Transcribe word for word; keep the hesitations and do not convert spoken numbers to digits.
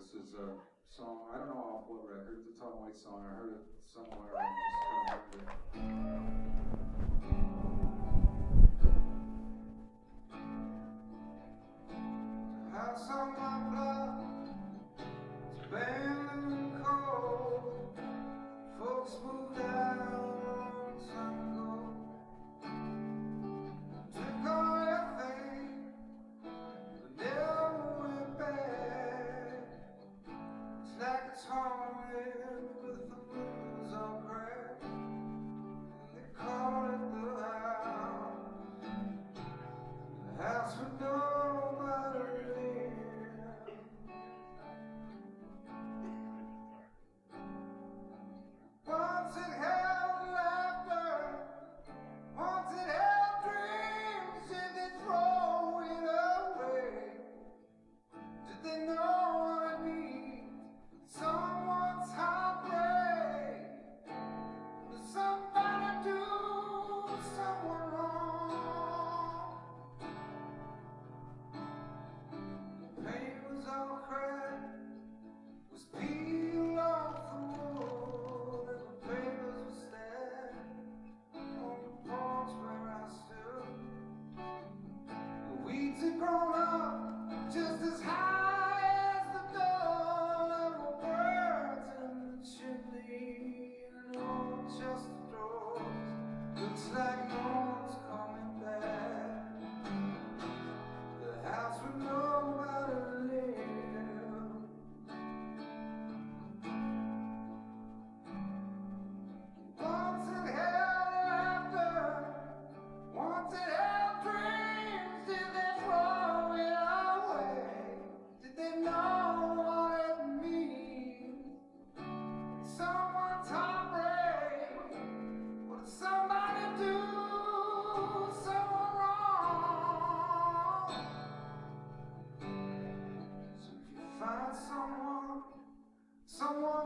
This is a song, I don't know off what record, it's a Tom Waits song, I heard it somewhere and just kind of heard it. House on my blood, it's barren and cold, folks moved out a long time ago, took all everything, but never went back. It's like it's haunted with the windows all cracked, and they call it the house, the house with nobody lived. Once it held laughter, once it held dreams, did they throw it away? Did they know what it means? Someone's heartbreak. Did somebody do someone wrong? The paint was all cracked, was peeled off the wood, and the papers were stacked on the porch where I stood. The weeds had grown up just as high as the door. There were birds in the chimney and old chest of drawers. Looks like no one's coming back. The house with nobody lived. Once it held laughter, once it held dreams, did they throw it away? Did they know what it means? Someone's heartbreak. What did somebody do someone wrong? So if you find someone, someone